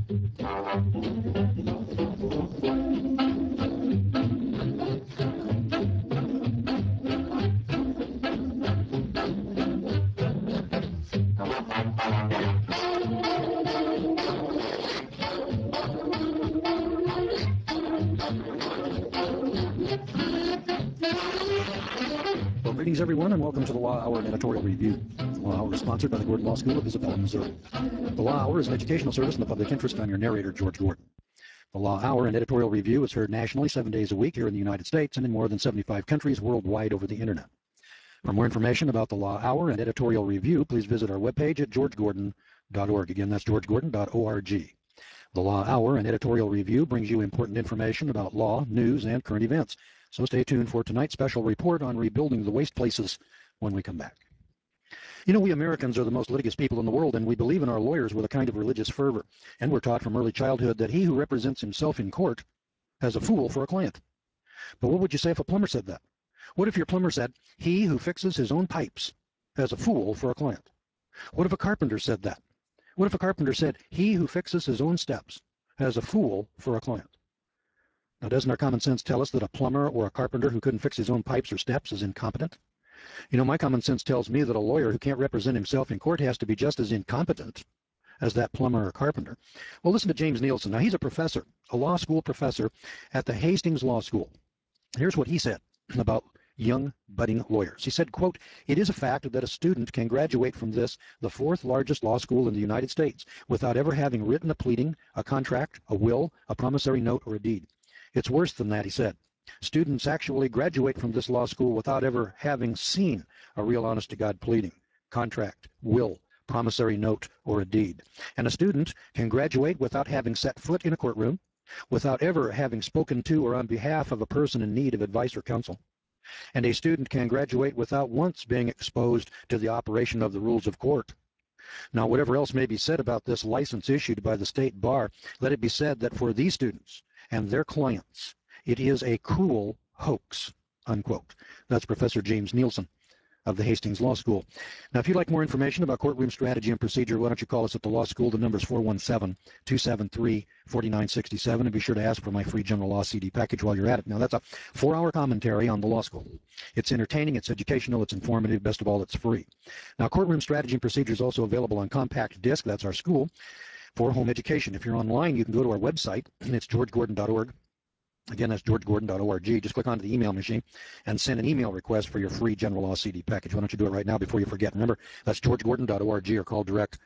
Well, greetings, everyone, and welcome to the Law Hour and Editorial Review. The Law Hour is sponsored by the Gordon Law School of Isabella, Missouri. The Law Hour is an educational service in the public interest. I'm your narrator, George Gordon. The Law Hour and Editorial Review is heard nationally 7 days a week here in the United States and in more than 75 countries worldwide over the Internet. For more information about the Law Hour and Editorial Review, please visit our webpage at georgegordon.org. Again, that's georgegordon.org. The Law Hour and Editorial Review brings you important information about law, news, and current events. So stay tuned for tonight's special report on rebuilding the waste places when we come back. You know, we Americans are the most litigious people in the world, and we believe in our lawyers with a kind of religious fervor. And we're taught from early childhood that he who represents himself in court has a fool for a client. But what would you say if a plumber said that? What if your plumber said, he who fixes his own pipes has a fool for a client? What if a carpenter said that? What if a carpenter said, he who fixes his own steps has a fool for a client? Now, doesn't our common sense tell us that a plumber or a carpenter who couldn't fix his own pipes or steps is incompetent? You know, my common sense tells me that a lawyer who can't represent himself in court has to be just as incompetent as that plumber or carpenter. Well, listen to James Nielsen. Now, he's a professor, a law school professor at the Hastings Law School. Here's what he said about young budding lawyers. He said, quote, "It is a fact that a student can graduate from this, the fourth largest law school in the United States, without ever having written a pleading, a contract, a will, a promissory note, or a deed. It's worse than that," he said. "Students actually graduate from this law school without ever having seen a real honest-to-God pleading, contract, will, promissory note, or a deed. And a student can graduate without having set foot in a courtroom, without ever having spoken to or on behalf of a person in need of advice or counsel. And a student can graduate without once being exposed to the operation of the rules of court. Now, whatever else may be said about this license issued by the state bar, let it be said that for these students and their clients, it is a cruel hoax," unquote. That's Professor James Nielsen of the Hastings Law School. Now, if you'd like more information about courtroom strategy and procedure, why don't you call us at the law school? The number's 417-273-4967, and be sure to ask for my free general law CD package while you're at it. Now, that's a 4-hour commentary on the law school. It's entertaining, it's educational, it's informative, best of all, it's free. Now, courtroom strategy and procedure is also available on compact disc. That's our school for home education. If you're online, you can go to our website, and it's georgegordon.org. Again, that's georgegordon.org. Just click onto the email machine and send an email request for your free general law CD package. Why don't you do it right now before you forget? Remember, that's georgegordon.org, or call direct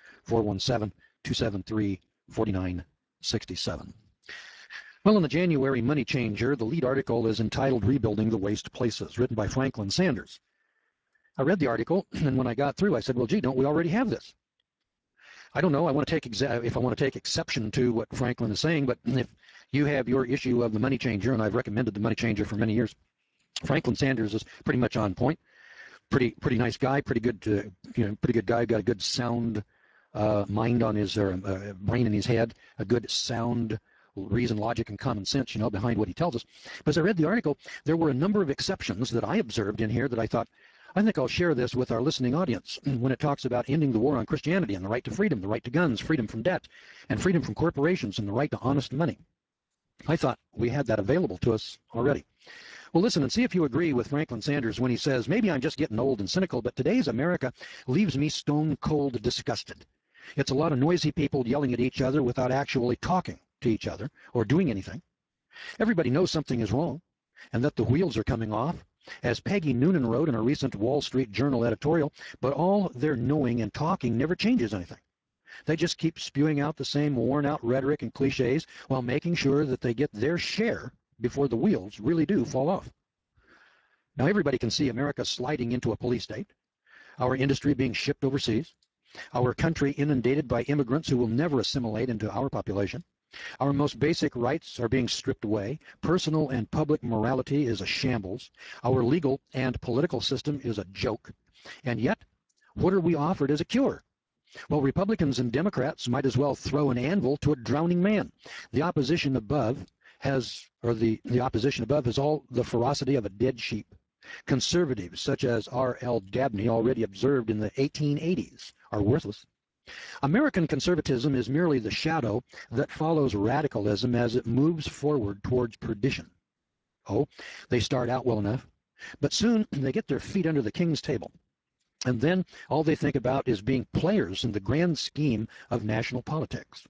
417-273-4967. Well, in the January Money Changer, the lead article is entitled "Rebuilding the Waste Places," written by Franklin Sanders. I read the article, and when I got through, I said, well, gee, don't we already have this? I don't know. I want to take if I want to take exception to what Franklin is saying, but if you have your issue of the Money Changer, and I've recommended the Money Changer for many years, Franklin Sanders is pretty much on point. Pretty nice guy. Pretty good guy. Got a good sound mind on his brain in his head. A good sound reason, logic, and common sense, behind what he tells us. But as I read the article, there were a number of exceptions that I observed in here that I thought, I think I'll share this with our listening audience when it talks about ending the war on Christianity and the right to freedom, the right to guns, freedom from debt, and freedom from corporations, and the right to honest money. I thought we had that available to us already. Well, listen and see if you agree with Franklin Sanders when he says, maybe I'm just getting old and cynical, but today's America leaves me stone cold disgusted. It's a lot of noisy people yelling at each other without actually talking to each other or doing anything. Everybody knows something is wrong and that the wheels are coming off. As Peggy Noonan wrote in a recent Wall Street Journal editorial, but all their knowing and talking never changes anything. They just keep spewing out the same worn-out rhetoric and cliches while making sure that they get their share before the wheels really do fall off. Now, everybody can see America sliding into a police state, our industry being shipped overseas, our country inundated by immigrants who will never assimilate into our population. Our most basic rights are being stripped away. Personal and public morality is a shambles. Our legal and political system is a joke. And yet, what are we offered as a cure? Well, Republicans and Democrats might as well throw an anvil to a drowning man. The opposition above has all the ferocity of a dead sheep. Conservatives such as R.L. Dabney already observed in the 1880s are worthless. American conservatism is merely the shadow that follows radicalism as it moves forward towards perdition. Oh, they start out well enough, but soon they get their feet under the king's table. And then all they think about is being players in the grand scheme of national politics.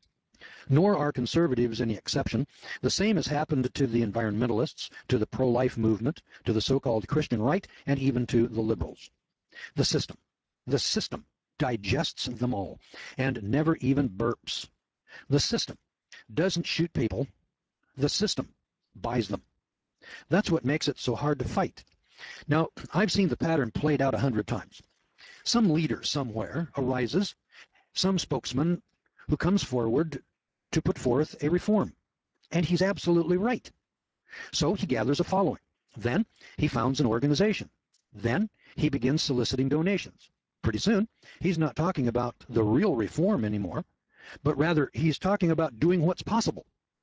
Nor are conservatives any exception. The same has happened to the environmentalists, to the pro-life movement, to the so-called Christian right, and even to the liberals. The system digests them all and never even burps. The system doesn't shoot people. The system buys them. That's what makes it so hard to fight. Now, I've seen the pattern played out 100 times. Some leader somewhere arises, some spokesman who comes forward to put forth a reform. And he's absolutely right. So he gathers a following. Then he founds an organization. Then he begins soliciting donations. Pretty soon, he's not talking about the real reform anymore, but rather he's talking about doing what's possible.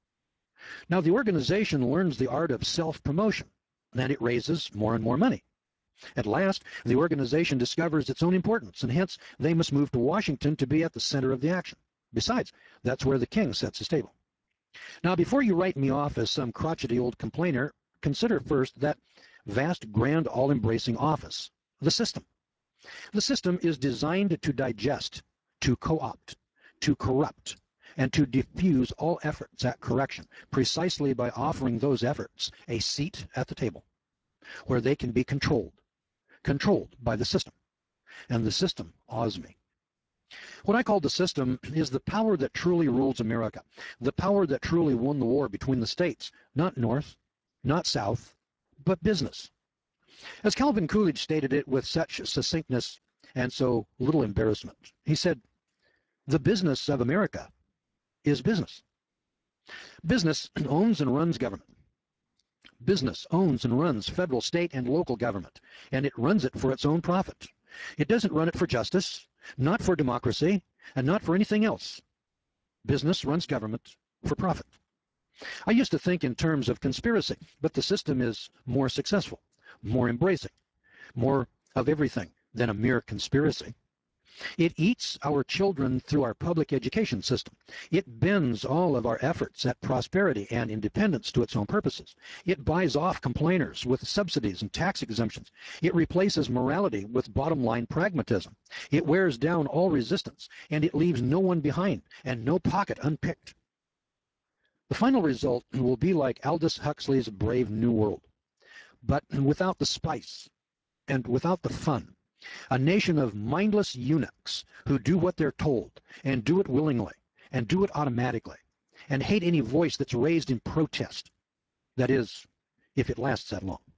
Now, the organization learns the art of self-promotion, and it raises more and more money. At last, the organization discovers its own importance, and hence they must move to Washington to be at the center of the action. Besides, that's where the king sets his table. Now, before you write me off as some crotchety old complainer, consider first that vast, grand, all-embracing office, the system. The system is designed to digest, to co-opt, to corrupt, and to diffuse all efforts at correction, precisely by offering those efforts a seat at the table, where they can be controlled by the system. And the system awes me. What I call the system is the power that truly rules America, the power that truly won the war between the states, not North, not South, but business. As Calvin Coolidge stated it with such succinctness and so little embarrassment, he said, "The business of America is business. Business owns and runs government. Business owns and runs federal, state, and local government, and it runs it for its own profit. It doesn't run it for justice, not for democracy, and not for anything else. Business runs government for profit." I used to think in terms of conspiracy, but the system is more successful, more embracing, more of everything than a mere conspiracy. It eats our children through our public education system. It bends all of our efforts at prosperity and independence to its own purposes. It buys off complainers with subsidies and tax exemptions. It replaces morality with bottom-line pragmatism. It wears down all resistance, and it leaves no one behind and no pocket unpicked. The final result will be like Aldous Huxley's Brave New World, but without the spice and without the fun. A nation of mindless eunuchs who do what they're told and do it willingly and do it automatically and hate any voice that's raised in protest. That is, if it lasts that long.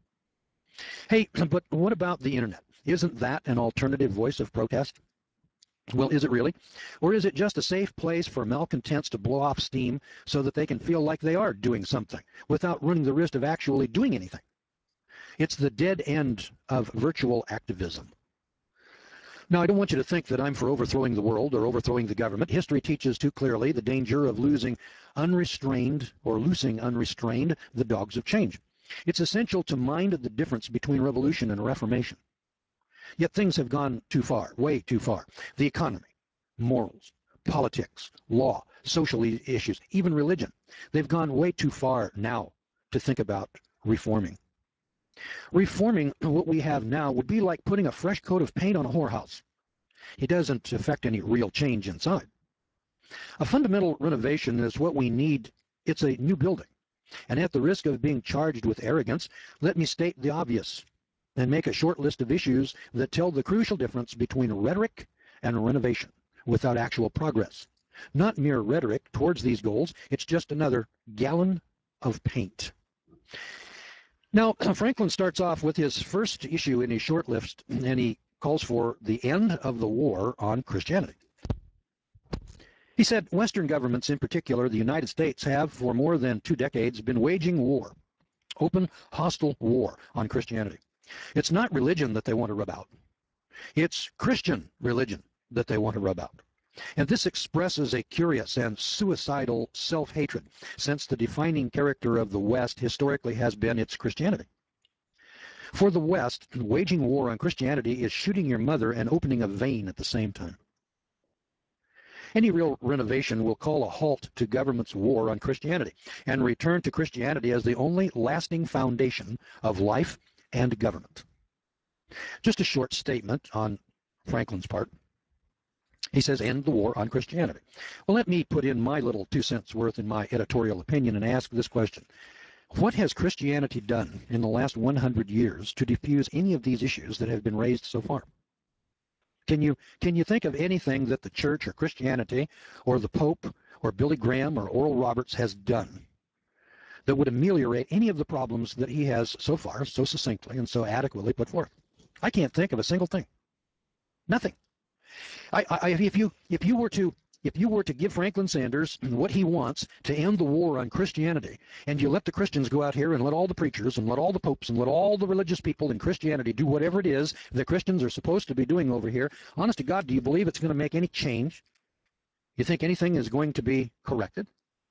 Hey, but what about the internet? Isn't that an alternative voice of protest? Well, is it really? Or is it just a safe place for malcontents to blow off steam so that they can feel like they are doing something without running the risk of actually doing anything? It's the dead end of virtual activism. Now, I don't want you to think that I'm for overthrowing the world or overthrowing the government. History teaches too clearly the danger of losing unrestrained or loosing unrestrained the dogs of change. It's essential to mind the difference between revolution and reformation. Yet things have gone too far, way too far. The economy, morals, politics, law, social issues, even religion. They've gone way too far now to think about reforming. Reforming what we have now would be like putting a fresh coat of paint on a whorehouse. It doesn't affect any real change inside. A fundamental renovation is what we need. It's a new building. And at the risk of being charged with arrogance, let me state the obvious and make a short list of issues that tell the crucial difference between rhetoric and renovation without actual progress. Not mere rhetoric towards these goals, it's just another gallon of paint. Now, Franklin starts off with his first issue in his short list, and he calls for the end of the war on Christianity. He said, Western governments, in particular the United States, have for more than 2 decades been waging war, open, hostile war on Christianity. It's not religion that they want to rub out. It's Christian religion that they want to rub out. And this expresses a curious and suicidal self-hatred, since the defining character of the West historically has been its Christianity. For the West, waging war on Christianity is shooting your mother and opening a vein at the same time. Any real renovation will call a halt to government's war on Christianity and return to Christianity as the only lasting foundation of life and government. Just a short statement on Franklin's part. He says, end the war on Christianity. Well, let me put in my little 2 cents worth in my editorial opinion and ask this question. What has Christianity done in the last 100 years to diffuse any of these issues that have been raised so far? Can you think of anything that the church or Christianity or the Pope or Billy Graham or Oral Roberts has done that would ameliorate any of the problems that he has so far so succinctly and so adequately put forth? I can't think of a single thing. Nothing. If you were to give Franklin Sanders what he wants to end the war on Christianity, and you let the Christians go out here and let all the preachers and let all the popes and let all the religious people in Christianity do whatever it is the Christians are supposed to be doing over here, honest to God, do you believe it's going to make any change? You think anything is going to be corrected?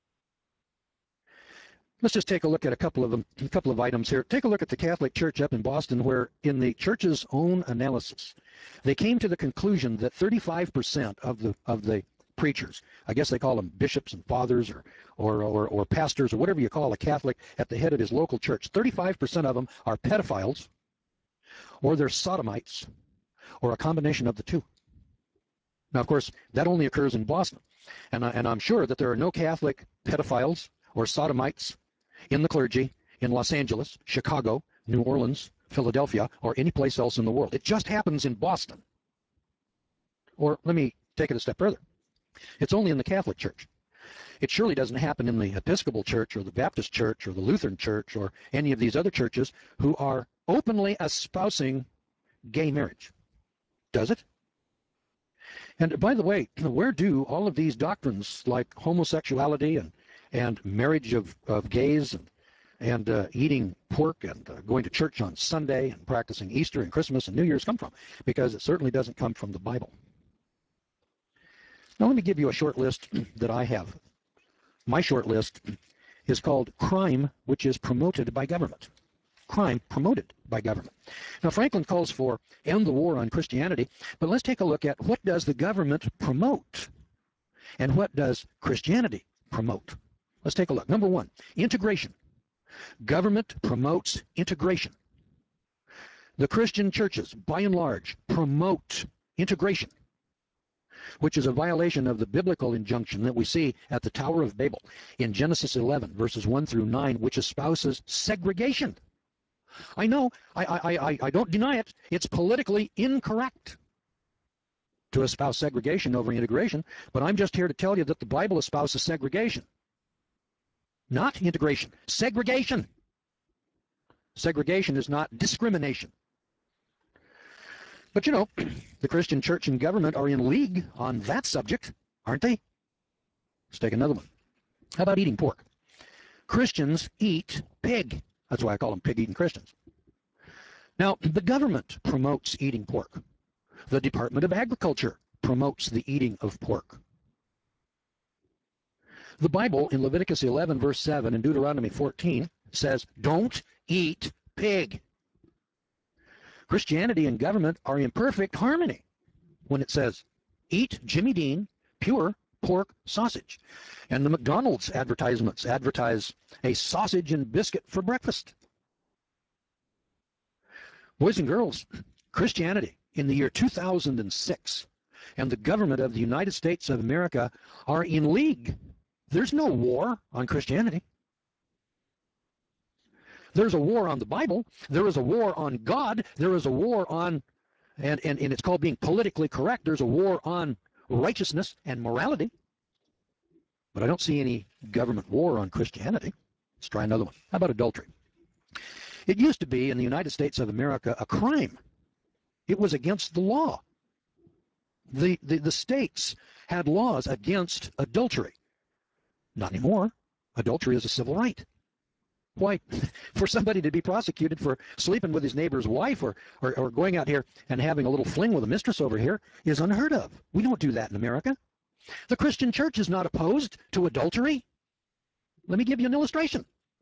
Let's just take a look at a couple of items here. Take a look at the Catholic Church up in Boston, where in the church's own analysis, they came to the conclusion that 35% of the preachers, I guess they call them bishops and fathers or pastors or whatever you call a Catholic at the head of his local church, 35% of them are pedophiles or they're sodomites or a combination of the two. Now, of course, that only occurs in Boston. And I'm sure that there are no Catholic pedophiles or sodomites in the clergy in Los Angeles, Chicago, New Orleans, Philadelphia, or any place else in the world. It just happens in Boston. Or let me take it a step further. It's only in the Catholic Church. It surely doesn't happen in the Episcopal Church or the Baptist Church or the Lutheran Church or any of these other churches who are openly espousing gay marriage. Does it? And by the way, where do all of these doctrines like homosexuality and marriage of gays and eating pork and going to church on Sunday and practicing Easter and Christmas and New Year's come from? Because it certainly doesn't come from the Bible. Now let me give you a short list that I have. My short list is called Crime Which is Promoted by Government. Crime promoted by government. Now Franklin calls for end the war on Christianity, but let's take a look at what does the government promote and what does Christianity promote. Let's take a look. Number one, integration. Government promotes integration. The Christian churches, by and large, promote integration, which is a violation of the biblical injunction that we see at the Tower of Babel in Genesis 11, verses 1 through 9, which espouses segregation. I know, I don't deny it. It's politically incorrect to espouse segregation over integration, but I'm just here to tell you that the Bible espouses segregation. Not integration. Segregation. Segregation is not discrimination. But you know, the Christian church and government are in league on that subject, aren't they? Let's take another one. How about eating pork? Christians eat pig. That's why I call them pig-eating Christians. Now, the government promotes eating pork. The Department of Agriculture promotes the eating of pork. The Bible in Leviticus 11, verse 7, and Deuteronomy 14 says, don't eat pig. Christianity and government are in perfect harmony when it says, eat Jimmy Dean pure pork sausage. And the McDonald's advertisements advertise a sausage and biscuit for breakfast. Boys and girls, Christianity in the year 2006 and the government of the United States of America are in league. There's no war on Christianity. There's a war on the Bible. There is a war on God. There is a war on, and it's called being politically correct. There's a war on righteousness and morality. But I don't see any government war on Christianity. Let's try another one. How about adultery? It used to be in the United States of America a crime. It was against the law. The states had laws against adultery. Not anymore. Adultery is a civil right. Why, for somebody to be prosecuted for sleeping with his neighbor's wife or going out here and having a little fling with a mistress over here is unheard of. We don't do that in America. The Christian church is not opposed to adultery. Let me give you an illustration.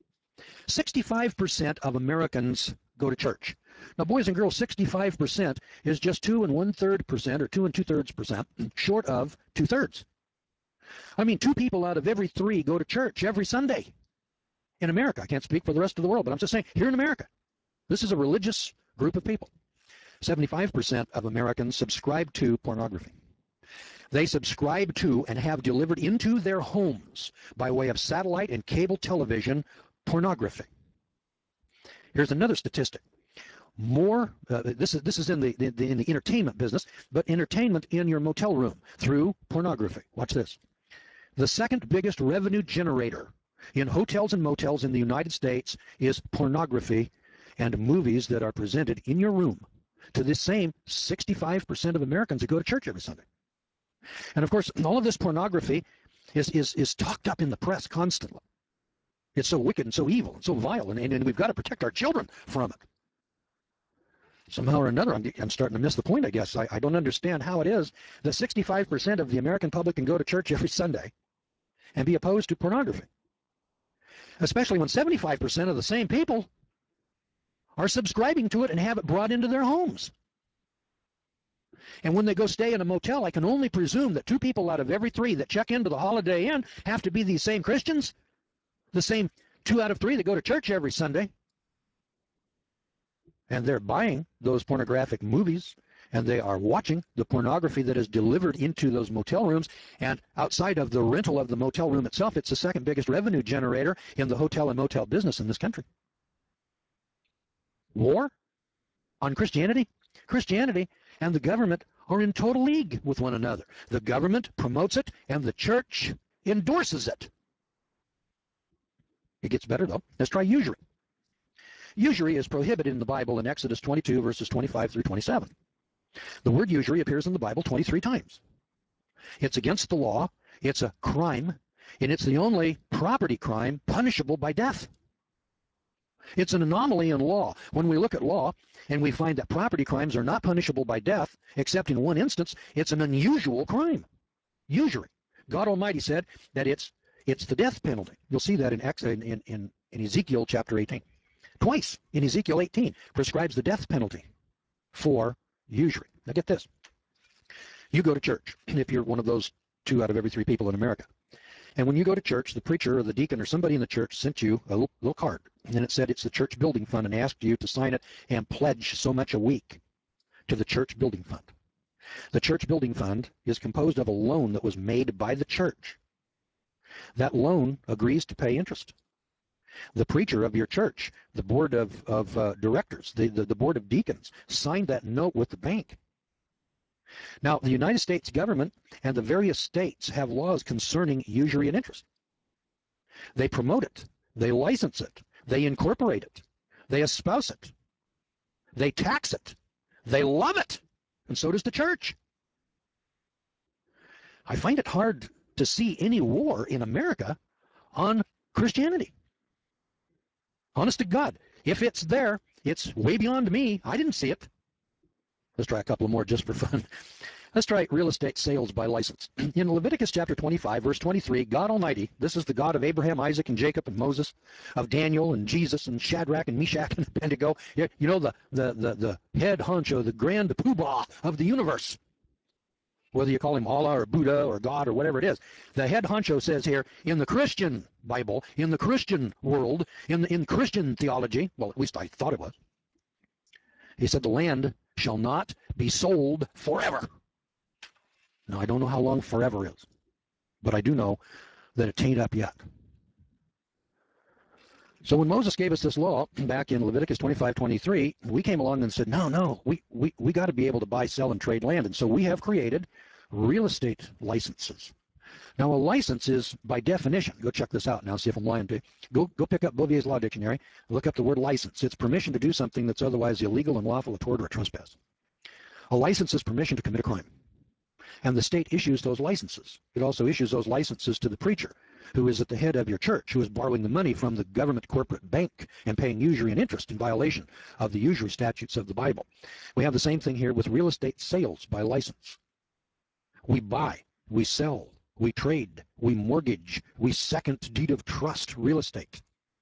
65% of Americans go to church. Now, boys and girls, 65% is just 2 1/3% or 2 2/3% short of 2/3. I mean, 2 people out of every 3 go to church every Sunday in America. I can't speak for the rest of the world, but I'm just saying, here in America, this is a religious group of people. 75% of Americans subscribe to pornography. They subscribe to and have delivered into their homes by way of satellite and cable television pornography. Here's another statistic. This is in the entertainment business, but entertainment in your motel room through pornography. Watch this. The second biggest revenue generator in hotels and motels in the United States is pornography and movies that are presented in your room to the same 65% of Americans who go to church every Sunday. And of course, all of this pornography is talked up in the press constantly. It's so wicked and so evil and so vile, and we've got to protect our children from it. Somehow or another, I'm starting to miss the point, I guess. I don't understand how it is that 65% of the American public can go to church every Sunday and be opposed to pornography, especially when 75% of the same people are subscribing to it and have it brought into their homes. And when they go stay in a motel, I can only presume that 2 people out of every 3 that check into the Holiday Inn have to be these same Christians, the same 2 out of 3 that go to church every Sunday. And they're buying those pornographic movies, and they are watching the pornography that is delivered into those motel rooms. And outside of the rental of the motel room itself, it's the second biggest revenue generator in the hotel and motel business in this country. War on Christianity? Christianity and the government are in total league with one another. The government promotes it, and the church endorses it. It gets better, though. Let's try usury. Usury is prohibited in the Bible in Exodus 22, verses 25 through 27. The word usury appears in the Bible 23 times. It's against the law, it's a crime, and it's the only property crime punishable by death. It's an anomaly in law. When we look at law and we find that property crimes are not punishable by death, except in one instance, it's an unusual crime. Usury. God Almighty said that it's the death penalty. You'll see that in Ezekiel chapter 18. Twice in Ezekiel 18 prescribes the death penalty for usury. Now get this. You go to church, if you're one of those 2 out of every 3 people in America. And when you go to church, the preacher or the deacon or somebody in the church sent you a little card. And it said it's the church building fund and asked you to sign it and pledge so much a week to the church building fund. The church building fund is composed of a loan that was made by the church. That loan agrees to pay interest. The preacher of your church, the board of directors, the board of deacons, signed that note with the bank. Now, the United States government and the various states have laws concerning usury and interest. They promote it. They license it. They incorporate it. They espouse it. They tax it. They love it. And so does the church. I find it hard to see any war in America on Christianity. Honest to God, if it's there, it's way beyond me. I didn't see it. Let's try a couple more just for fun. Let's try real estate sales by license. In Leviticus chapter 25, verse 23, God Almighty, this is the God of Abraham, Isaac, and Jacob, and Moses, of Daniel, and Jesus, and Shadrach, and Meshach, and Abednego. You know, the head honcho, the grand poobah of the universe. Whether you call him Allah or Buddha or God or whatever it is. The head honcho says here, in the Christian Bible, in the Christian world, in Christian theology, well, at least I thought it was, he said the land shall not be sold forever. Now, I don't know how long forever is, but I do know that it ain't up yet. So when Moses gave us this law back in Leviticus 25:23, we came along and said, no, we got to be able to buy, sell, and trade land. And so we have created real estate licenses. Now, a license is, by definition, go check this out now, see if I'm lying to you. Go pick up Bovier's Law Dictionary, look up the word license. It's permission to do something that's otherwise illegal, unlawful, a tort, or a trespass. A license is permission to commit a crime. And the state issues those licenses. It also issues those licenses to the preacher, who is at the head of your church, who is borrowing the money from the government corporate bank and paying usury and interest in violation of the usury statutes of the Bible. We have the same thing here with real estate sales by license. We buy, we sell, we trade, we mortgage, we second deed of trust real estate.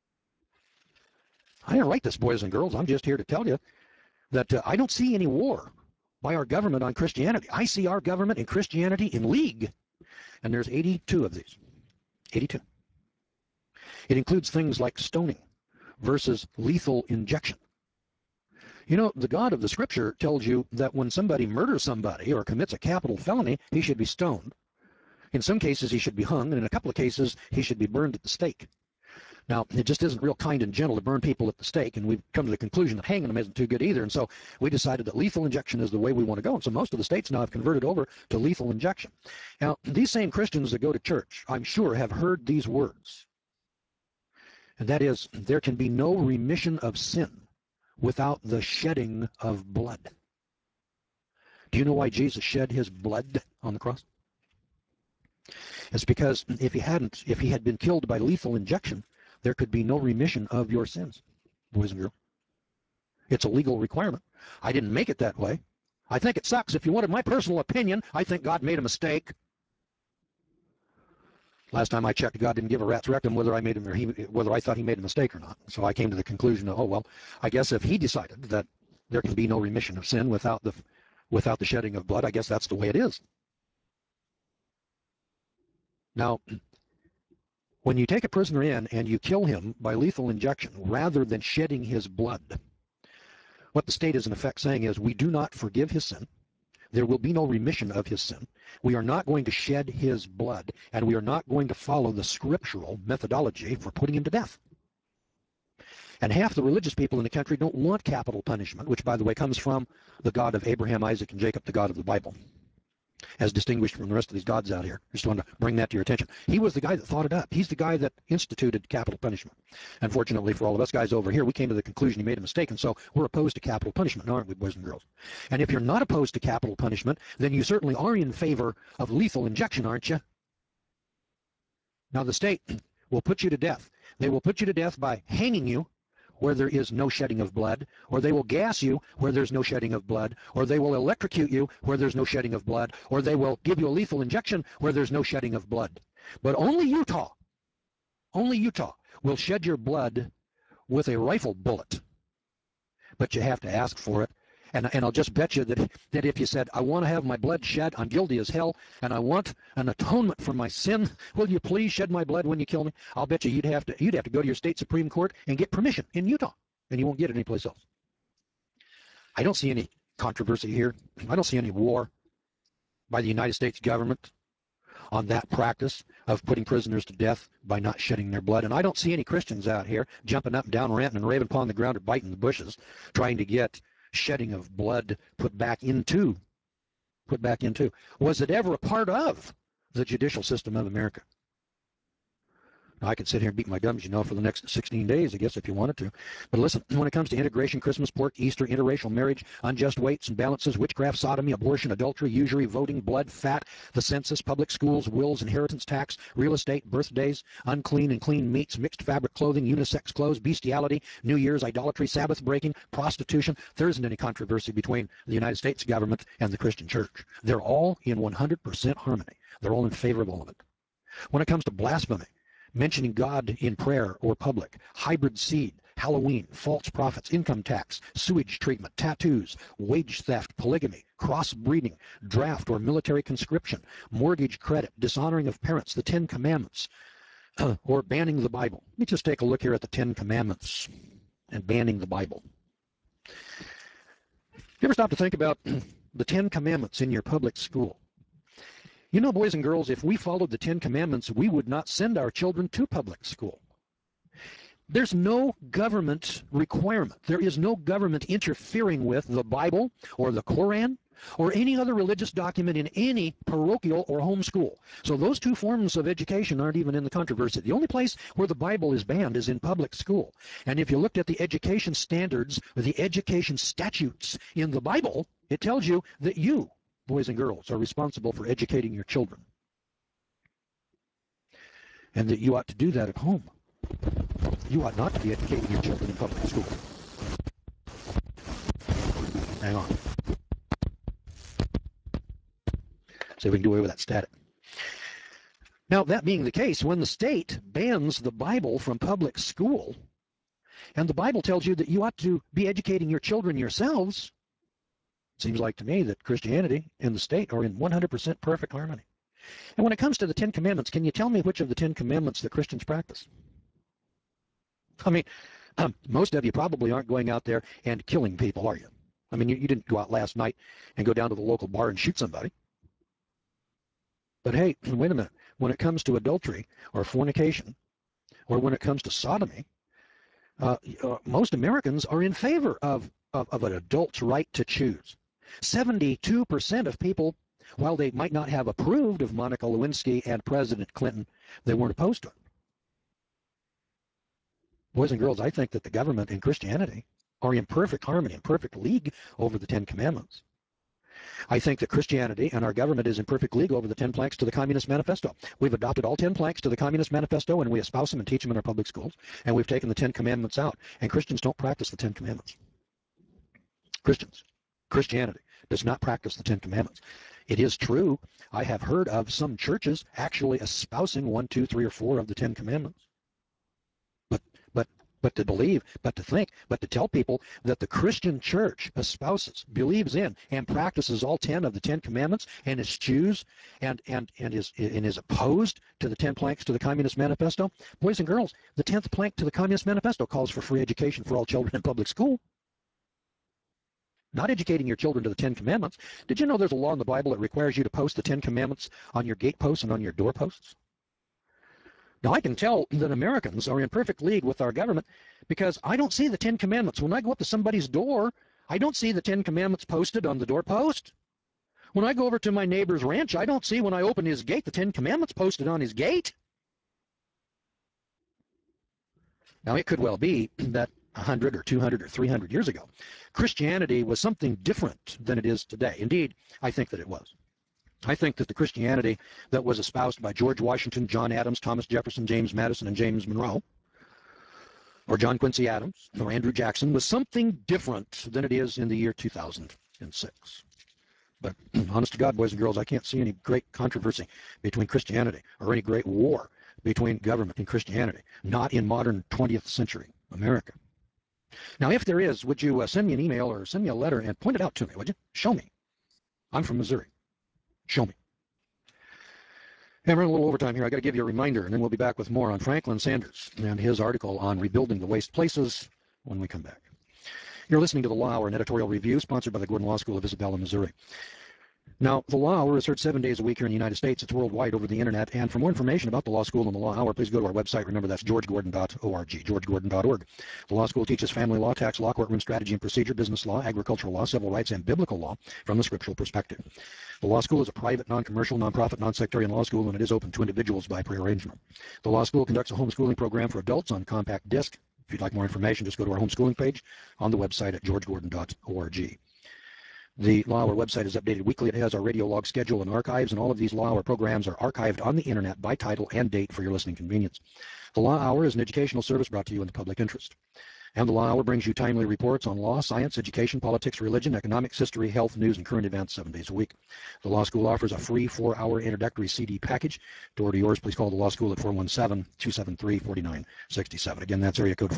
I didn't write this, boys and girls. I'm just here to tell you that I don't see any war by our government on Christianity. I see our government and Christianity in league. And there's 82 of these. 82. It includes things like stoning versus lethal injection. You know, the God of the Scripture tells you that when somebody murders somebody or commits a capital felony, he should be stoned. In some cases, he should be hung, and in a couple of cases, he should be burned at the stake. Now, it just isn't real kind and gentle to burn people at the stake, and we've come to the conclusion that hanging them isn't too good either, and so we decided that lethal injection is the way we want to go, and so most of the states now have converted over to lethal injection. Now, these same Christians that go to church, I'm sure, have heard these words, and that is, there can be no remission of sin without the shedding of blood. Do you know why Jesus shed his blood on the cross? It's because if he had been killed by lethal injection, there could be no remission of your sins, boys and girls. It's a legal requirement. I didn't make it that way. I think it sucks. If you wanted my personal opinion, I think God made a mistake. Last time I checked, God didn't give a rat's rectum whether I thought he made a mistake or not. So I came to the conclusion of, oh well, I guess if he decided that there can be no remission of sin without the shedding of blood, I guess that's the way it is. Now, when you take a prisoner in and you kill him by lethal injection rather than shedding his blood, what the state is in effect saying is we do not forgive his sin. There will be no remission of his sin. We are not going to shed his blood, and we are not going to follow the scriptural methodology for putting him to death. And half the religious people in the country don't want capital punishment, which, by the way, comes from the God of Abraham, Isaac, and Jacob, the God of the Bible, as distinguished from the rest of these gods out here. Just wanted to bring that to your attention. He was the guy that thought it up. He's the guy that instituted capital punishment. Unfortunately for all of us guys over here, we came to the conclusion he made a mistake, and so we're opposed to capital punishment, aren't we, boys and girls? And if you're not opposed to capital punishment, then you certainly are in favor of lethal injection, aren't you? Now, the state will put you to death. They will put you to death by hanging you where there is no shedding of blood, or they will gas you where there's no shedding of blood, or they will electrocute you where there's no shedding of blood, or they will give you a lethal injection where there's no shedding of blood. But only Utah will shed your blood with a rifle bullet. But you have to ask for it. And I'll just bet you that if you said, I want to have my blood shed, I'm guilty as hell, and I want an atonement for my sin, will you please shed my blood when you kill me? I'll bet you you'd have to go to your state Supreme Court and get permission in Utah, and you won't get it anyplace else. I don't see any controversy here. I don't see any war by the United States government on that practice of putting prisoners to death by not shedding their blood. And I don't see any Christians out here jumping up and down, ranting and raving upon the ground or biting the bushes, trying to get shedding of blood put back into. Was it ever a part of the judicial system of America? Now, I could sit here and beat my gums, for the next 16 days, I guess, if you wanted to. But listen, when it comes to integration, Christmas, pork, Easter, interracial marriage, unjust weights and balances, witchcraft, sodomy, abortion, adultery, usury, voting, blood, fat, the census, public schools, wills, inheritance tax, real estate, birthdays, unclean and clean meats, mixed fabric clothing, unisex clothes, bestiality, New Year's, idolatry, Sabbath breaking, prostitution, there isn't any controversy between the United States government and the Christian church. They're all in 100% harmony. They're all in favor of all of it. When it comes to blasphemy, mentioning God in prayer or public, hybrid seed, Halloween, false prophets, income tax, sewage treatment, tattoos, wage theft, polygamy, crossbreeding, draft or military conscription, mortgage credit, dishonoring of parents, the Ten Commandments, or banning the Bible. Let me just take a look here at the Ten Commandments and banning the Bible. You ever stop to think about the Ten Commandments in your public school? Boys and girls, if we followed the Ten Commandments, we would not send our children to public school. There's no government requirement. There is no government interfering with the Bible or the Koran or any other religious document in any parochial or home school. So those two forms of education aren't even in the controversy. The only place where the Bible is banned is in public school. And if you looked at the education standards or the education statutes in the Bible, it tells you that you, boys and girls, are responsible for educating your children. And that you ought to do that at home. You ought not to be educating your children in public school. Hang on. See if we can do away with that static. Now, that being the case, when the state bans the Bible from public school, and the Bible tells you that you ought to be educating your children yourselves, it seems like to me that Christianity and the state are in 100% perfect harmony. And when it comes to the Ten Commandments, can you tell me which of the Ten Commandments that Christians practice? I mean, most of you probably aren't going out there and killing people, are you? I mean, you didn't go out last night and go down to the local bar and shoot somebody. But hey, wait a minute. When it comes to adultery or fornication, or when it comes to sodomy, most Americans are in favor of an adult's right to choose. 72% of people, while they might not have approved of Monica Lewinsky and President Clinton, they weren't opposed to it. Boys and girls, I think that the government and Christianity are in perfect harmony, in perfect league over the Ten Commandments. I think that Christianity and our government is in perfect league over the 10 planks to the Communist Manifesto. We've adopted all 10 planks to the Communist Manifesto, and we espouse them and teach them in our public schools, and we've taken the 10 Commandments out, and Christians don't practice the 10 Commandments. Christianity does not practice the 10 Commandments. It is true, I have heard of some churches actually espousing 1, 2, 3, or 4 of the 10 Commandments. But to believe, but to think, but to tell people that the Christian church espouses, believes in, and practices all 10 of the 10 Commandments and eschews and is opposed to the 10 planks to the Communist Manifesto. Boys and girls, the 10th plank to the Communist Manifesto calls for free education for all children in public school. Not educating your children to the 10 Commandments. Did you know there's a law in the Bible that requires you to post the 10 Commandments on your gateposts and on your doorposts? Now, I can tell that Americans are in perfect league with our government because I don't see the 10 Commandments. When I go up to somebody's door, I don't see the 10 Commandments posted on the doorpost. When I go over to my neighbor's ranch, I don't see when I open his gate the 10 Commandments posted on his gate. Now, it could well be that 100 or 200 or 300 years ago, Christianity was something different than it is today. Indeed, I think that it was. I think that the Christianity that was espoused by George Washington, John Adams, Thomas Jefferson, James Madison, and James Monroe, or John Quincy Adams, or Andrew Jackson, was something different than it is in the year 2006. But honest to God, boys and girls, I can't see any great controversy between Christianity or any great war between government and Christianity, not in modern 20th century America. Now, if there is, would you send me an email or send me a letter and point it out to me, would you? Show me. I'm from Missouri. Show me. Hey, I'm running a little overtime here. I got to give you a reminder, and then we'll be back with more on Franklin Sanders and his article on rebuilding the waste places when we come back. You're listening to the Law Hour, an editorial review sponsored by the Gordon Law School of Isabella, Missouri. Now, the Law Hour is heard 7 days a week here in the United States. It's worldwide over the internet. And for more information about the Law School and the Law Hour, please go to our website. Remember, that's georgegordon.org, georgegordon.org. The Law School teaches family law, tax law, courtroom strategy and procedure, business law, agricultural law, civil rights, and biblical law from the scriptural perspective. The Law School is a private, non-commercial, non-profit, non-sectarian law school, and it is open to individuals by prearrangement. The Law School conducts a homeschooling program for adults on compact disc. If you'd like more information, just go to our homeschooling page on the website at georgegordon.org. The Law Hour website is updated weekly. It has our radio log schedule and archives, and all of these Law Hour programs are archived on the internet by title and date for your listening convenience. The Law Hour is an educational service brought to you in the public interest. And the Law Hour brings you timely reports on law, science, education, politics, religion, economics, history, health, news, and current events 7 days a week. The Law School offers a free 4-hour introductory CD package. To order yours, please call the Law School at 417-273-4967. Again, that's area code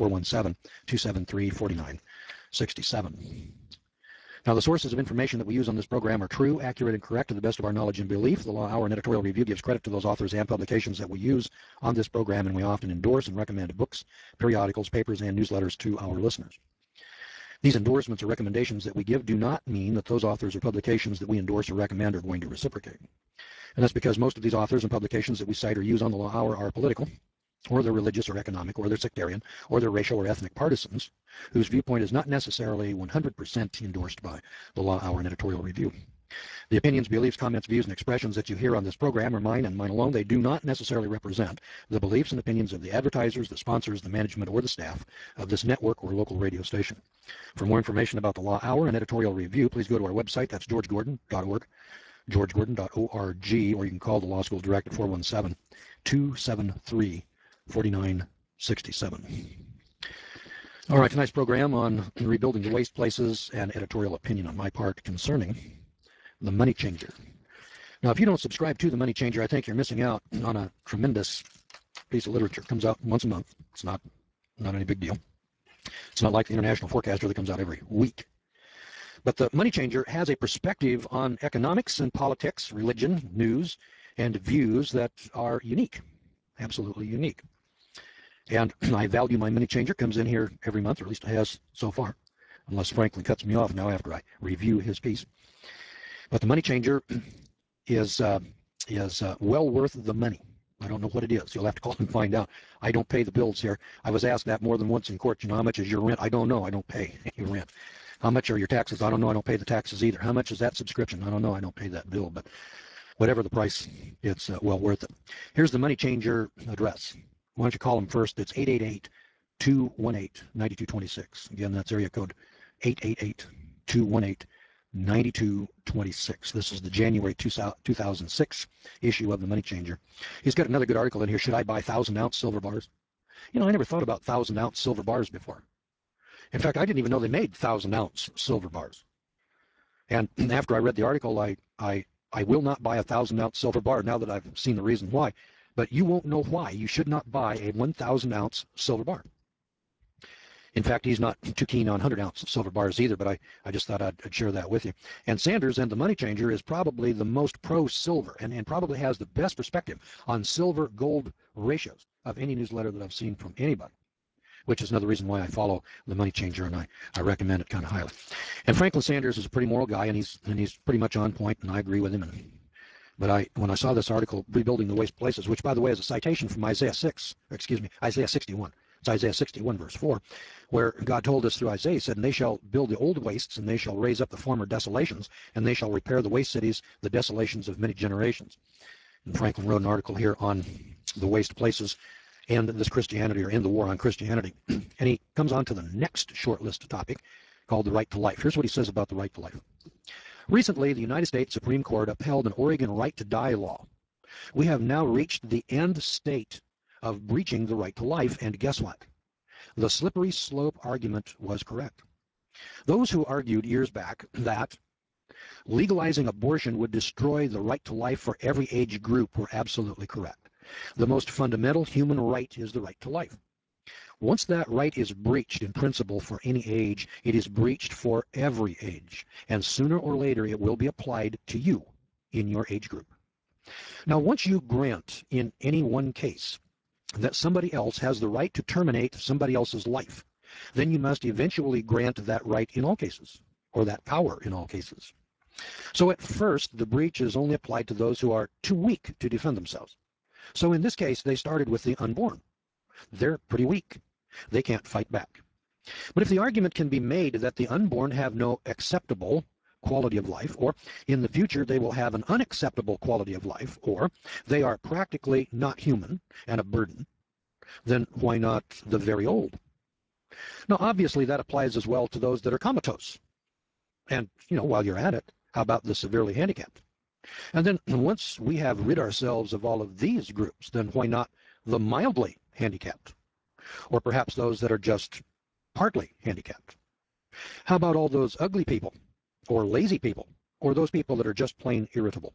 417-273-4967. Now, the sources of information that we use on this program are true, accurate, and correct to the best of our knowledge and belief. The Law Hour and editorial review gives credit to those authors and publications that we use on this program, and we often endorse and recommend books, periodicals, papers, and newsletters to our listeners. These endorsements or recommendations that we give do not mean that those authors or publications that we endorse or recommend are going to reciprocate. And that's because most of these authors and publications that we cite or use on the Law Hour are political, or they're religious or economic, or they're sectarian, or they're racial or ethnic partisans, whose viewpoint is not necessarily 100% endorsed by the Law Hour and editorial review. The opinions, beliefs, comments, views, and expressions that you hear on this program are mine and mine alone. They do not necessarily represent the beliefs and opinions of the advertisers, the sponsors, the management, or the staff of this network or local radio station. For more information about the Law Hour and editorial review, please go to our website. That's georgegordon.org, georgegordon.org, or you can call the Law School direct at 417-273-4967. All right, tonight's program on rebuilding the waste places and editorial opinion on my part concerning the Money Changer. Now, if you don't subscribe to the Money Changer, I think you're missing out on a tremendous piece of literature. It comes out once a month. It's not any big deal. It's not like the International Forecaster that comes out every week. But the Money Changer has a perspective on economics and politics, religion, news, and views that are unique, absolutely unique. And I value my money changer, comes in here every month, or at least it has so far, unless Franklin cuts me off now after I review his piece. But the money changer is well worth the money. I don't know what it is. You'll have to call and find out. I don't pay the bills here. I was asked that more than once in court. You know, how much is your rent? I don't know. I don't pay any rent. How much are your taxes? I don't know. I don't pay the taxes either. How much is that subscription? I don't know. I don't pay that bill. But whatever the price, it's well worth it. Here's the money changer address. Why don't you call them first? It's 888-218-9226. Again, that's area code 888-218-9226. This is the January 2006 issue of the Money Changer. He's got another good article in here. Should I buy 1,000-ounce silver bars? You know, I never thought about 1,000-ounce silver bars before. In fact, I didn't even know they made 1,000-ounce silver bars. And after I read the article, I will not buy a 1,000-ounce silver bar now that I've seen the reason why. But you won't know why you should not buy a 1,000-ounce silver bar. In fact, he's not too keen on 100-ounce silver bars either, but I just thought I'd share that with you. And Sanders and the Money Changer is probably the most pro-silver and probably has the best perspective on silver-gold ratios of any newsletter that I've seen from anybody, which is another reason why I follow the Money Changer, and I recommend it kind of highly. And Franklin Sanders is a pretty moral guy, and he's pretty much on point, and I agree with him. But when I saw this article, Rebuilding the Waste Places, which, by the way, is a citation from Isaiah 61. It's Isaiah 61, verse 4, where God told us through Isaiah, he said, and they shall build the old wastes, and they shall raise up the former desolations, and they shall repair the waste cities, the desolations of many generations. And Franklin wrote an article here on the waste places and this Christianity, or in the war on Christianity. And he comes on to the next short list topic called the right to life. Here's what he says about the right to life. Recently, the United States Supreme Court upheld an Oregon right to die law. We have now reached the end state of breaching the right to life, and guess what? The slippery slope argument was correct. Those who argued years back that legalizing abortion would destroy the right to life for every age group were absolutely correct. The most fundamental human right is the right to life. Once that right is breached in principle for any age, it is breached for every age, and sooner or later it will be applied to you in your age group. Now, once you grant in any one case that somebody else has the right to terminate somebody else's life, then you must eventually grant that right in all cases, or that power in all cases. So at first, the breach is only applied to those who are too weak to defend themselves. So in this case, they started with the unborn. They're pretty weak. They can't fight back. But if the argument can be made that the unborn have no acceptable quality of life, or in the future they will have an unacceptable quality of life, or they are practically not human and a burden, then why not the very old? Now, obviously, that applies as well to those that are comatose. And, while you're at it, how about the severely handicapped? And then once we have rid ourselves of all of these groups, then why not the mildly handicapped? Or perhaps those that are just partly handicapped? How about all those ugly people, or lazy people, or those people that are just plain irritable?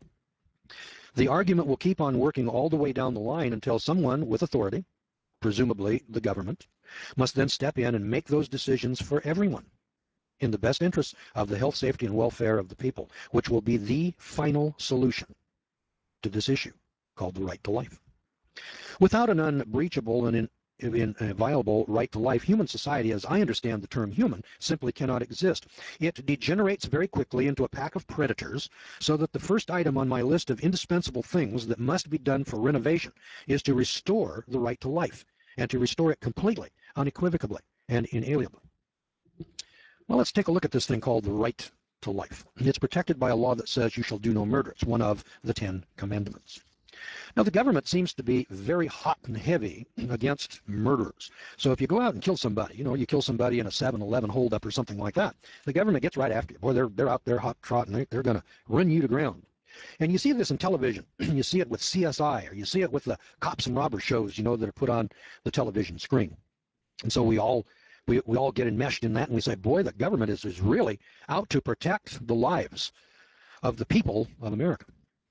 The argument will keep on working all the way down the line until someone with authority, presumably the government, must then step in and make those decisions for everyone in the best interest of the health, safety, and welfare of the people, which will be the final solution to this issue called the right to life. Without an unbreachable and inviolable right to life, human society, as I understand the term human, simply cannot exist. It degenerates very quickly into a pack of predators, so that the first item on my list of indispensable things that must be done for renovation is to restore the right to life, and to restore it completely, unequivocally, and inalienably. Well, let's take a look at this thing called the right to life. It's protected by a law that says you shall do no murder. It's one of the 10 commandments. Now, the government seems to be very hot and heavy against murderers. So if you go out and kill somebody, you kill somebody in a 7-Eleven holdup or something like that, the government gets right after you. Boy, they're out there hot trotting. They're going to run you to ground. And you see this in television. You see it with CSI, or you see it with the cops and robbers shows, that are put on the television screen. And so we all get enmeshed in that, and we say, boy, the government is really out to protect the lives of the people of America.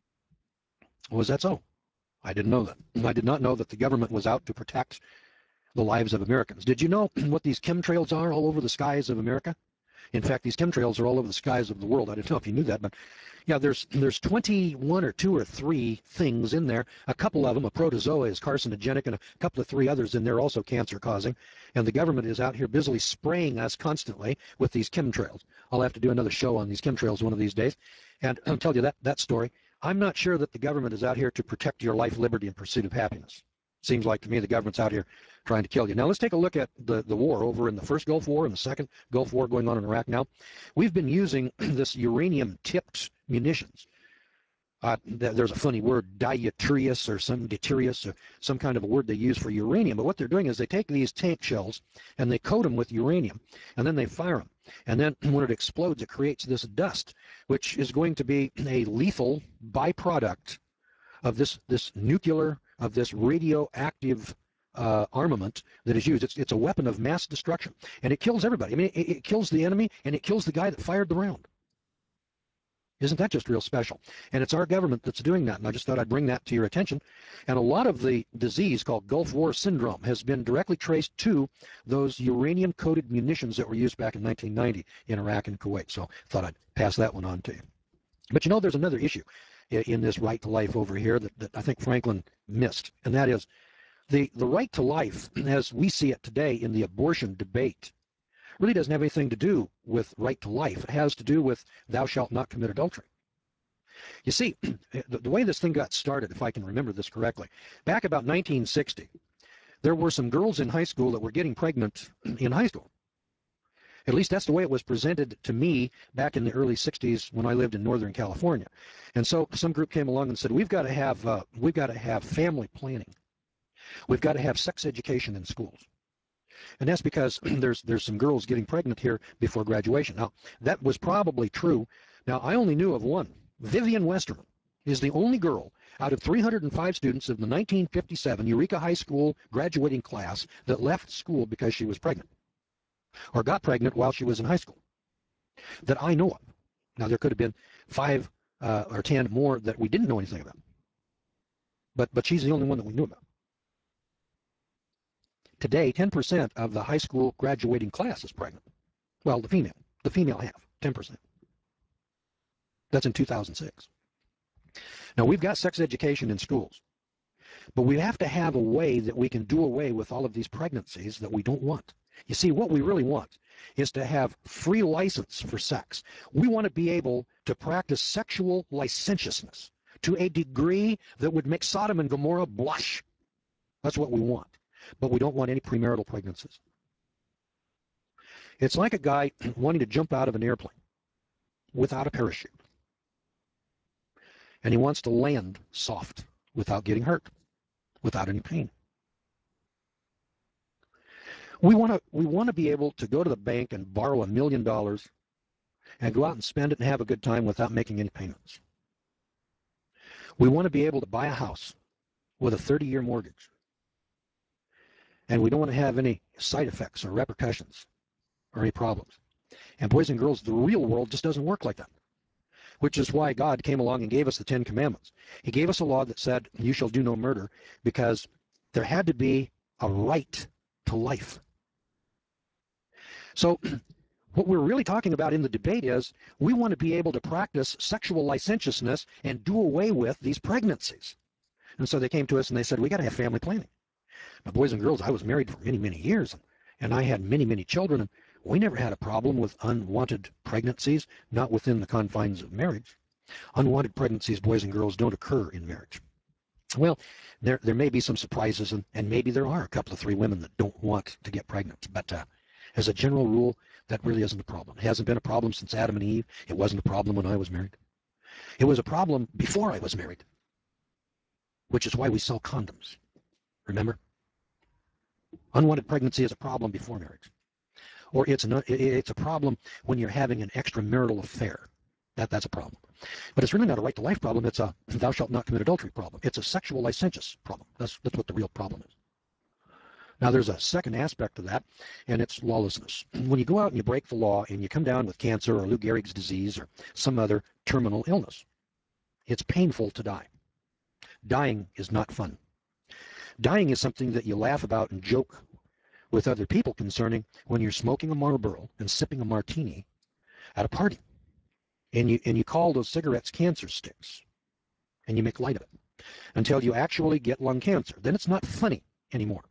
Was that so? I didn't know that. I did not know that the government was out to protect the lives of Americans. Did you know what these chemtrails are all over the skies of America? In fact, these chemtrails are all over the skies of the world. I don't know if you knew that, but yeah, there's 21 or 2 or 3 things in there. A couple of them, a protozoa, is carcinogenic, and a couple of 3 others in there also cancer-causing. And the government is out here busily spraying us constantly with these chemtrails. I'll have to do another show on these chemtrails one of these days, and I'll tell you that story. I'm not sure that the government is out here to protect your life, liberty, and pursuit of happiness. Seems like to me the government's out here trying to kill you. Now let's take a look at the war over in the first Gulf War and the second Gulf War going on in Iraq now. We've been using this uranium-tipped munitions. There's a funny word, deleterious or some kind of a word they use for uranium. But what they're doing is they take these tank shells and they coat them with uranium, and then they fire them. And then when it explodes, it creates this dust, which is going to be a lethal byproduct of this radioactive armament that is used. It's a weapon of mass destruction, and it kills everybody. I mean, it kills the enemy, and it kills the guy that fired the round. Isn't that just real special? And it's our government that's doing that, and I just thought I'd bring that to your attention. And a lot of the disease called Gulf War syndrome has been directly traced to those uranium-coated munitions that were used back in 1990 in Iraq and Kuwait. So I thought I'd pass that one on to you. But you know, there's another issue in this right to life over here that I think Franklin missed, and that is the right to life, as we see it today in the abortion debate, really doesn't have anything to do with right to life. It has to do with thou shalt not commit adultery. You see, the way this thing got started, if I can remember this correctly, back about 1960, there were some girls in high school that were getting pregnant in high school. At least that's the way it was presented to me back in the early 60s when I lived in Northern California. And so some group came along and said, we've got to have family planning. We've got to have sex education in schools. And that's because there's some girls getting pregnant here before graduation. Now, that was probably true. Now, I only knew of one. Vivian Westerman is the only girl out of 305 students of the 1957 Eureka High School graduating class that left school because she was pregnant or got pregnant while she was in high school that I know of. Now, there could have been 5 or 10 more that we didn't know anything about. But she's the only one that we knew about. Today, 10% of the high school graduating class is pregnant. Well, the female half, 10%. That's in 2006. Now, we've got sex education in schools, but we have to have a way that we can do away with all of these pregnancies that we don't want. You see, what we really want is to have free license for sex. We want to be able to practice sexual licentiousness to a degree that would make Sodom and Gomorrah blush. That's what we want. But we don't want any premarital pregnancies. It's like a guy wanting to jump out of an airplane without a parachute. And he wants to land soft without getting hurt, without any pain. We want to be able to go to the bank and borrow $1 million and go out and spend it and have a good time without making any payments. We want to be able to buy a house with a 30-year mortgage. And we don't want to have any side effects or repercussions or any problems. And boys and girls, the real world just doesn't work like that, which is why God came along and gave us the 10 Commandments. He gave us a law that said, you shall do no murder, because there had to be a right to life. So what we're really talking about in the debate is we want to be able to practice sexual licentiousness and do away with these pregnancies. And so they came to us and they said, we got to have family planning. Now, boys and girls, I was married for many, many years, and I had many, many children, and we never had a problem with unwanted pregnancies, not within the confines of marriage. Unwanted pregnancies, boys and girls, don't occur in marriage. Well, there may be some surprises, and maybe there are a couple of 3 women that don't want to get pregnant, but as a general rule, that really isn't a problem. It hasn't been a problem since Adam and Eve. It wasn't a problem when I was married. It was a problem before I was married, which is why we sell condoms. Remember? Unwanted pregnancy is a problem before marriage. Or it's a problem when you're having an extramarital affair. That's a problem. But it's really not a right to life problem. It's a thou shalt not commit adultery problem. It's a sexual licentious problem. That's what the real problem is. Now, there's a second aspect to that, and it's lawlessness. When you go out and you break the law and you come down with cancer or Lou Gehrig's disease or some other terminal illness, it's painful to die. Dying is not fun. Dying is something that you laugh about and joke with other people concerning when you're smoking a Marlboro and sipping a martini at a party, and you call those cigarettes cancer sticks, and you make light of it until you actually get lung cancer. Then it's not funny anymore.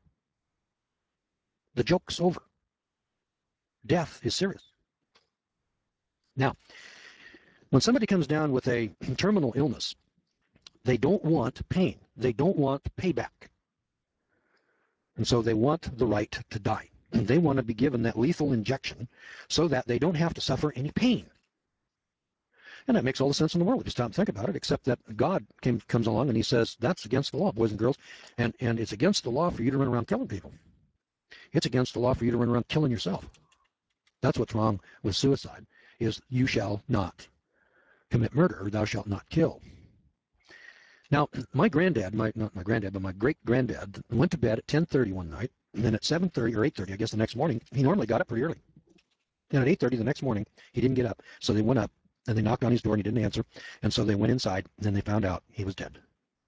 The joke's over. Death is serious. Now, when somebody comes down with a terminal illness, they don't want pain. They don't want payback. And so they want the right to die. And they want to be given that lethal injection so that they don't have to suffer any pain. And that makes all the sense in the world if you stop and think about it, except that God comes along and he says, that's against the law, boys and girls. And it's against the law for you to run around killing people. It's against the law for you to run around killing yourself. That's what's wrong with suicide, is you shall not commit murder, or thou shalt not kill. Now, my granddad, not my granddad, but my great-granddad went to bed at 10:30 one night, and then at 7:30 or 8:30, I guess the next morning, he normally got up pretty early. And at 8:30 the next morning, he didn't get up. So they went up, and they knocked on his door, and he didn't answer. And so they went inside, and then they found out he was dead.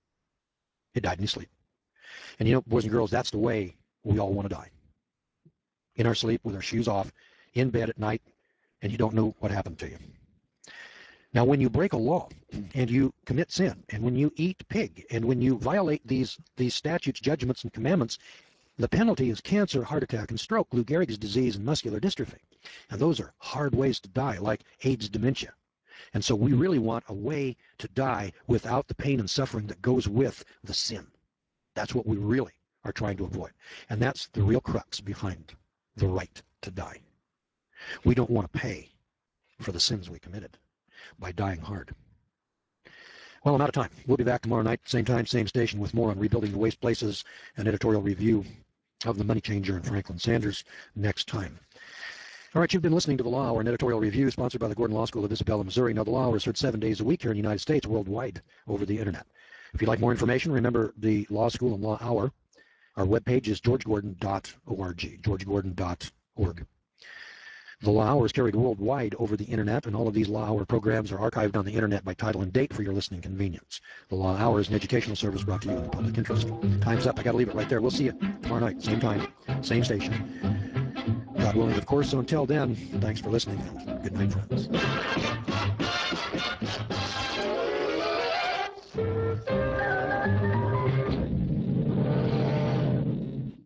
He died in his sleep. And you know, boys and girls, that's the way we all want to die. In our sleep, with our shoes off, in bed at night, and you don't know what happened to you. Now, when you break a law and you commit sin, and when you eat pig, and when you violate these statutes, judgments, and commandments, the penalty is cancer, heart attack, and stroke, Lou Gehrig's disease, and muscular dystrophy. And those are hard ways to die, like AIDS, dementia. And so we really want a way to die without the pain and suffering that goes with the sin. That's what we really are trying to avoid. And that's the real crux behind the right to die. We don't want to pay for the sins we committed by dying hard. Well, I'm out of time. We'll be back tomorrow night, same time, same station, with more on rebuilding the waste places, an editorial review of The Money Changer and Franklin Sanders next time. All right, you've been listening to The Law Hour, an editorial review sponsored by the Gordon Law School of Isabella, Missouri. Now, The Law Hour is heard 7 days a week here in the United States, worldwide, over the Internet. If you'd like more information, remember the Law School and Law Hour. Our webpage is georgegordon.org, georgegordon.org. The Law Hour is carried worldwide over the Internet, and all of these Law Hour programs are archived on the Internet by title and date for your listening convenience. The Law Hour is an educational service brought to you in the public interest. Time's up. I got to leave it right there. We'll see you tomorrow night, same time, same station. God willing, of course. So until then, thanks for listening, and good night, friends.